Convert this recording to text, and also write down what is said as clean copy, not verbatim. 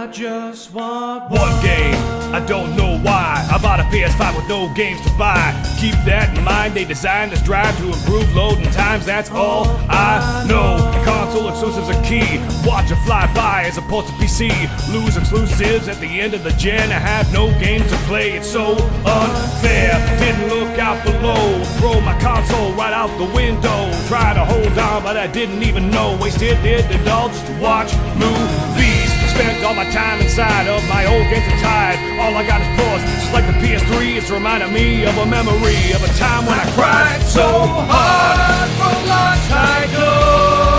I just want one game. I don't know why I bought a PS5 with no games to buy. Keep that in mind, they designed this drive to improve loading times. That's all I know. Console exclusives are key. Watch it fly by as opposed to PC. Lose exclusives at the end of the gen. I have no games to play, it's so unfair. Didn't look out below, throw my console right out the window. Try to hold on, but I didn't even know. Wasted it all just to watch movies. Spent all my time inside of my old games are tired. All I got is pause, just like the PS3. It's reminding me of a memory of a time when I cried so hard for launch titles.